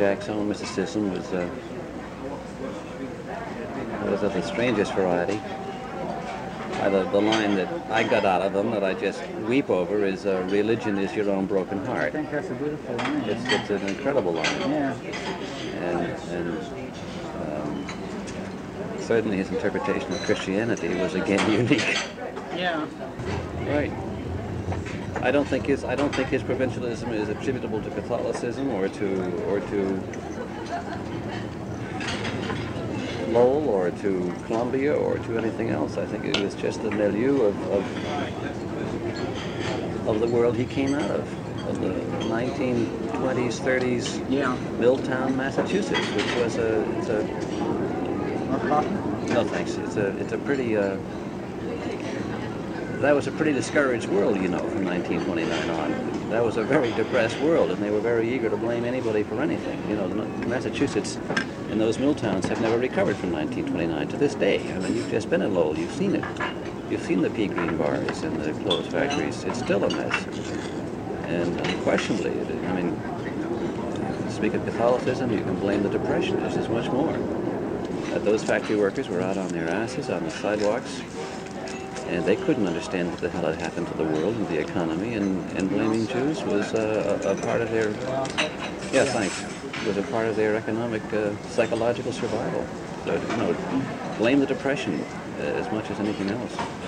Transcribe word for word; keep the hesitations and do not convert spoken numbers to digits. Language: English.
Jack's own mysticism was uh, was of the strangest variety. Uh, the, the line that I got out of them that I just weep over is uh, "Religion is your own broken I heart." think that's a beautiful line. It's, it's an incredible line. Yeah. And, and um, certainly his interpretation of Christianity was again unique. Yeah. Right. I don't think his I don't think his provincialism is attributable to Catholicism or to or to Lowell or to Columbia or to anything else. I think it was just the milieu of of, of the world he came out of, of the nineteen twenties, thirties, Yeah. Milltown, Massachusetts, which was a it's a More coffee? no thanks. It's a it's a pretty uh, that was a pretty discouraged world, you know, from nineteen twenty-nine on. That was a very depressed world, and they were very eager to blame anybody for anything. You know, Massachusetts and those mill towns have never recovered from nineteen twenty-nine to this day. I mean, you've just been in Lowell, you've seen it. You've seen the pea green bars and the clothes factories. It's still a mess. And unquestionably, it, I mean, speak of Catholicism, you can blame the Depression. There's just much more. That those factory workers were out on their asses on the sidewalks, and they couldn't understand what the hell had happened to the world and the economy, and, and blaming Jews was uh, a, a part of their, yeah, thanks, was a part of their economic, uh, psychological survival. So, you know, blame the Depression uh, as much as anything else.